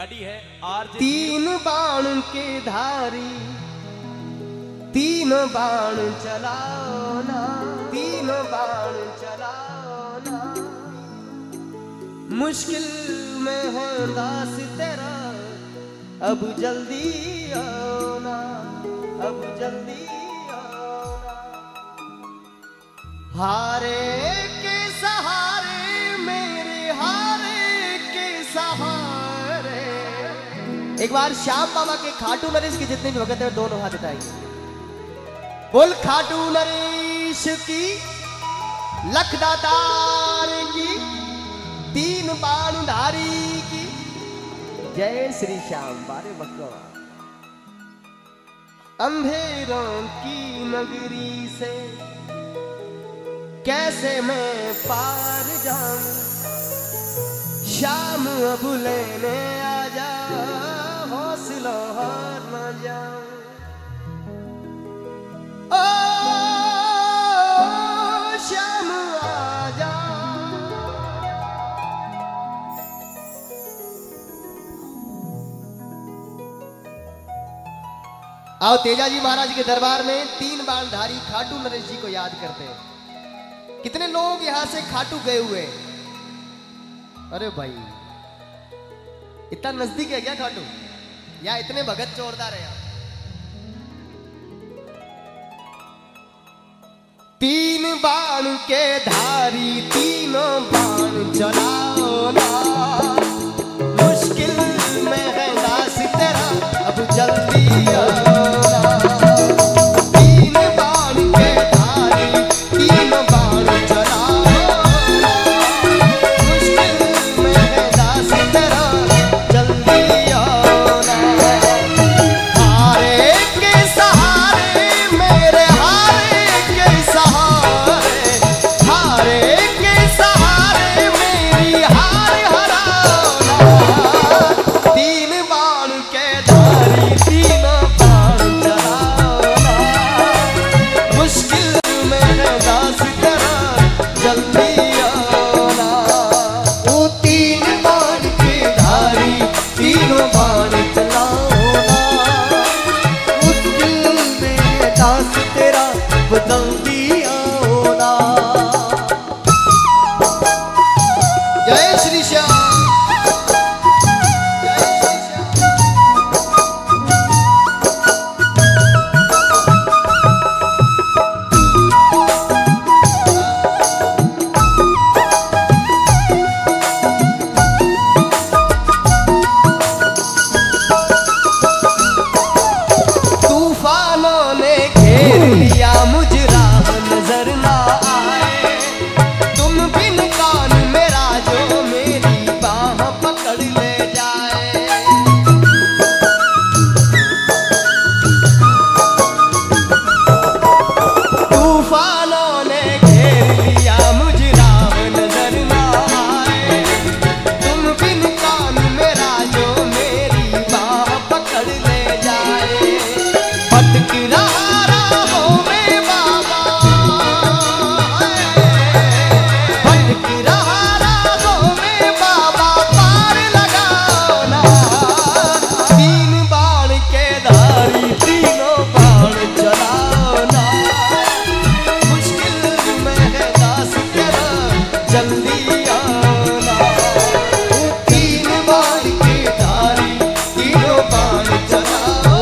तीन बाण के धारी तीन बाण चलाओ ना, तीन बाण चलाओ ना। मुश्किल में है दास तेरा, अब जल्दी आओ ना, अब जल्दी आओ ना। हारे के सहारे मेरे, हारे के सहारे। एक बार श्याम बाबा के खाटू नरेश के जितने भी भगत हैं दोनों हाथ उठाएंगे। बोल खाटू नरेश की, लखदातार की, तीन बाणधारी की जय श्री श्याम। बारे भगवान अंधेरों की नगरी से कैसे मैं पार जाऊं, श्याम अब लेने आजा, हौसला हार न जाऊं। ओ श्याम आजा। आओ तेजा जी महाराज के दरबार में तीन बाणधारी खाटू नरेश जी को याद करते हैं। कितने लोग यहां से खाटू गए हुए? अरे भाई इतना नजदीक है क्या खाटू? या इतने भगत जोरदार है? तीन बाण के धारी तीनों बाण चलाओ ना, मुश्किल में है दास तेरा, अब जल्दी आओ ना। तीन बाण के धारी तीनों बाण चलाओ ना, मुश्किल में है दास तेरा, जल्दी आओ ना। हारे के सहारे मेरे, हारे के सहारे, हारे के सहारे मेरी हार हराओ ना। तीन बाण के धारी तीनों बाण चलाओ ना, मुश्किल में है दास तेरा, जल्दी आओ ना। वो तीन बाण के धारी तीनों बाण चलाओ ना, मुश्किल में है दास तेरा, जल्दी आओ ना। जय श्री श्याम। तूफानों ने घेर लिया मुझ राह नजर ना आए, तुम बिन कान मेरा जो मेरी बाह पकड़ ले जाए। तूफानों ने घेर लिया मुझ राह नजर ना आए, तुम बिन कान मेरा जो मेरी बाह पकड़ ले जाए। भटक रहा राहों में बाबा, भटक रहा राहों में बाबा, पार लगाओ ना। तीन बाण के धारी तीनों बाण चलाओ ना, मुश्किल में है दास तेरा, जल्दी आओ ना। तीन बाण के धारी तीनों बाण चलाओ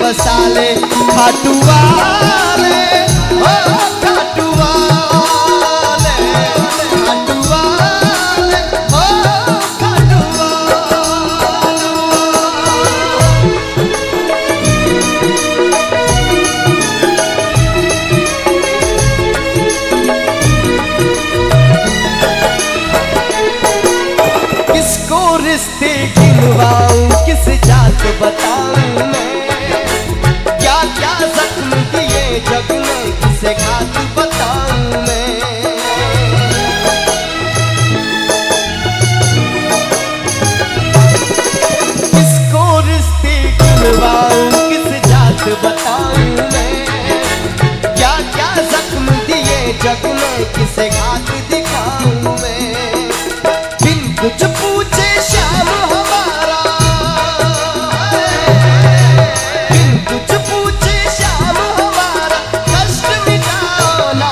बसा ले खाटू वाले, ओ खाटू वाले, खाटू वाले, ओ खाटू वाले। किसको रिश्ते गिनवाऊं, किस जात बताऊं मैं, क्या क्या जख्म दिए जग में, किसे घात बताऊं मैं। किसको रिश्ते गिनवाऊं, किस जात बताऊं मैं, क्या क्या जख्म दिए जग में, किसे घात दिखाऊं मैं। बिन कुछ पूछे श्याम हमारा, बिन कुछ पूछे श्याम हमारा, कष्ट मिटाओ ना।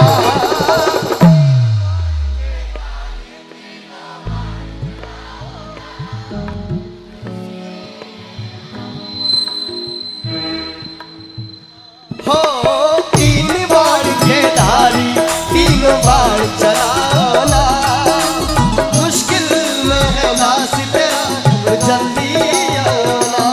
हो तीन बाण के धारी, तीनों बाण चलाओ ना, मुश्किल में है नास तेरा, जल्दी आओ ना।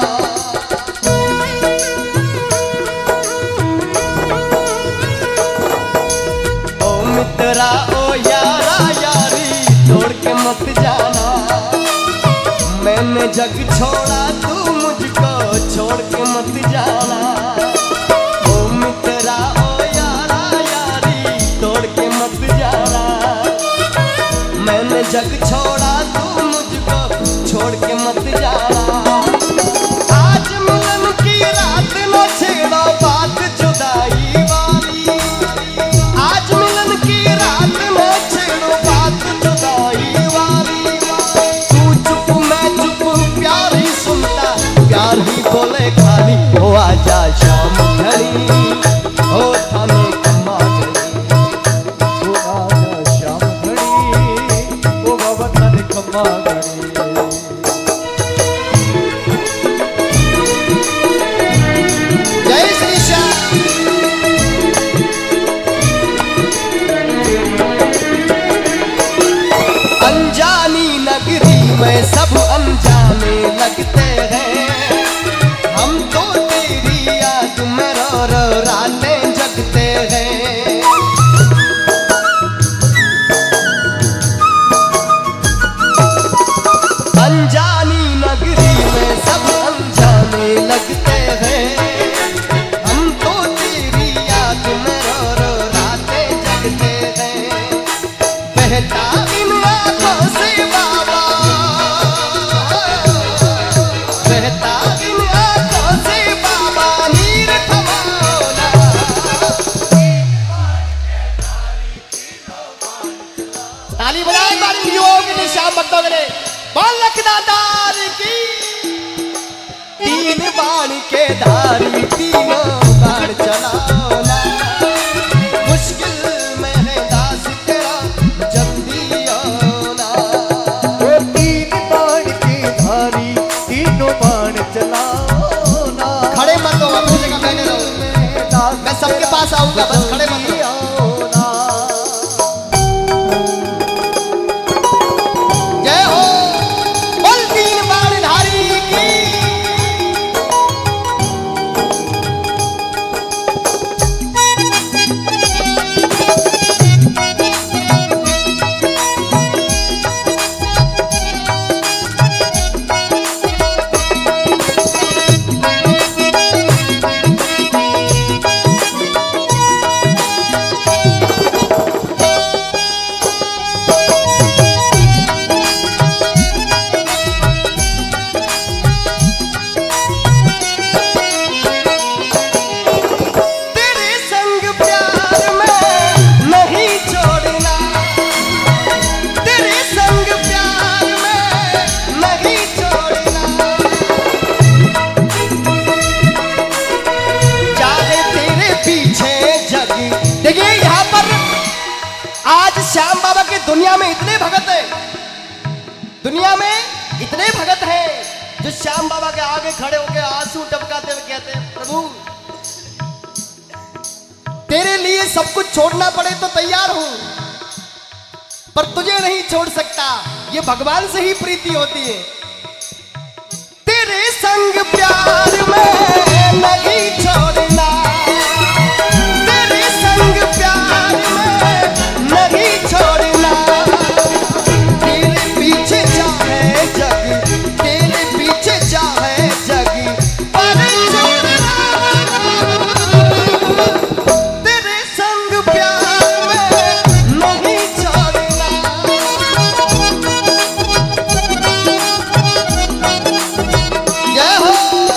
ओ मित्रा ओ यारा यारी, छोड़ के मत जाना, मैंने जग छोड़ा तू मुझको छोड़ के मत जाना। ओ मित्रा ओ यारा यारी, तोड़ के मत जाना, मैंने जग छोड़ा तू मुझको छोड़ के मत जाना। आज मिलन की रात न छेड़ो बात जुदाई वाली, आज मिलन की रात न छेड़ो बात जुदाई वाली। तू चुप मैं चुप, प्यार ही सुनता, प्यार ही बोले खाली। ओ आजा शाम घड़ी, ओ थाने कम्मा घड़ी, ओ आजा श्याम घड़ी, ओ बाबा थाने खम्मा घड़ी। जय श्री श्याम। अनजानी नगरी में सब अनजाने लगते हैं, हम तो तेरी याद में रो रो रातें जगते हैं। अनजानी नगरी में सब अनजाने लगते हैं, हम तो तेरी याद में रो रो रातें जगते हैं। बहता इन आँखों से बाबा, बहता इन आँखों से बाबा, नीर थमाओ ना। ताली बजाओ एक बार युवाओं के लिए, श्याम भक्तों के लिए। बोल लखदातार की। तीन बाण के धारी, तीनों बाण चलाओ ना, मुश्किल में है दास तेरा, जल्दी आओ ना। ओ तीन बाण की धारी, तीनों बाण चलाओ ना। खड़े मत हो, अपनी जगह बैठे रहो, मैं सबके पास आऊंगा, बस खड़े मत हो। जय हो बोल तीन बाण धारी की। श्याम बाबा की दुनिया में इतने भगत है, दुनिया में इतने भगत हैं जो श्याम बाबा के आगे खड़े होकर आंसू टपकाते हुए कहते हैं, प्रभु प्रभु तेरे लिए सब कुछ छोड़ना पड़े तो तैयार हूं, पर तुझे नहीं छोड़ सकता। ये भगवान से ही प्रीति होती है। तेरे संग प्यार में नहीं छोड़ना, तेरे संग प्यार में नहीं छोड़ना। तेरे पीछे चाहे जग, तेरे पीछे चाहे जग, पर छोड़ना। तेरे संग प्यार में नहीं छोड़ना। जय हो।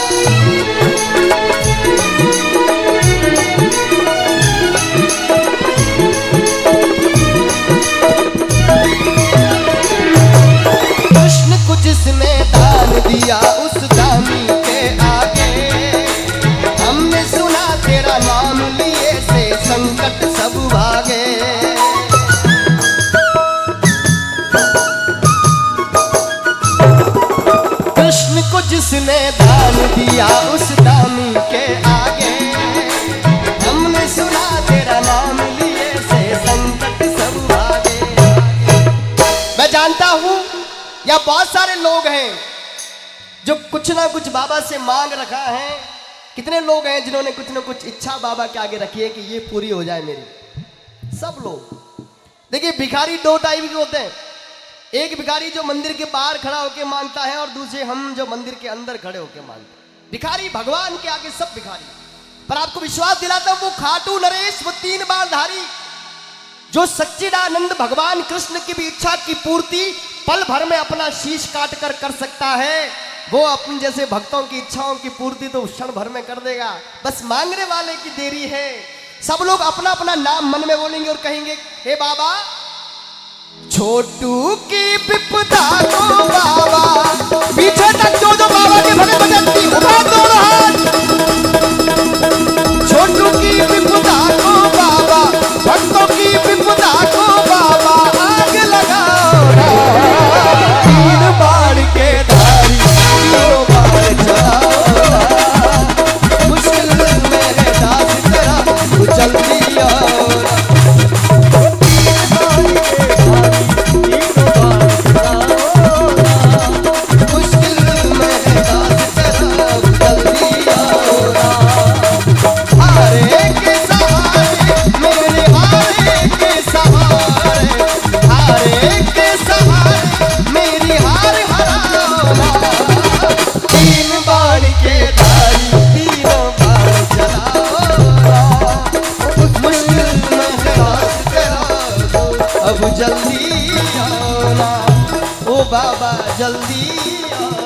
कृष्ण को जिसने दान दिया उस दानी के आगे, हमने सुना तेरा नाम लिए से संकट सब भागे। कृष्ण को जिसने दान दिया उस दानी के आगे, हमने सुना तेरा नाम लिए से संकट सब भागे। मैं जानता हूं या बहुत सारे लोग हैं जो कुछ ना कुछ बाबा से मांग रखा है। कितने लोग हैं जिन्होंने कुछ ना कुछ इच्छा बाबा के आगे रखी है कि ये पूरी हो जाए मेरी। सब लोग देखिए, भिखारी दो टाइप के होते हैं। एक भिखारी जो मंदिर के बाहर खड़ा होकर मांगता है, और दूसरे हम जो मंदिर के अंदर खड़े होकर मांगते हैं। भिखारी भगवान के आगे सब भिखारी। पर आपको विश्वास दिलाता हूं, वो खाटू नरेश, वो 3 बार धारी, जो सच्चिदानंद भगवान कृष्ण की भी इच्छा की पूर्ति पल भर में अपना शीश काट कर सकता है, वो अपने जैसे भक्तों की इच्छाओं की पूर्ति तो क्षण भर में कर देगा। बस मांगने वाले की देरी है। सब लोग अपना अपना नाम मन में बोलेंगे और कहेंगे, हे बाबा, छोटू की विपदा को बाबा, पीछे तक जो जो बाबा के भले बजती उठा दोनों हाथ। छोटू की विपदा को बाबा, भक्तों की विपदा को बाबा, आग लगाओ ना। 3 बाण के धारी 3 बार चलाओ ना। मुश्किल में है दास तेरा, तू जल्दी आओ ना। 3 बाण के धारी 3 बार चलाओ ना। मुश्किल में है दास तेरा, तू जल्दी आओ ना। हारे के सहारे मेरे, हारे के सहारे, हारे के सहारे मेरी हार हराओ ना। 3 बाण के धारी 3 बार चलाओ ना। मुश्किल में है दास तेरा, अब जल्दी आओ ना। ओ बाबा जल्दी आओ।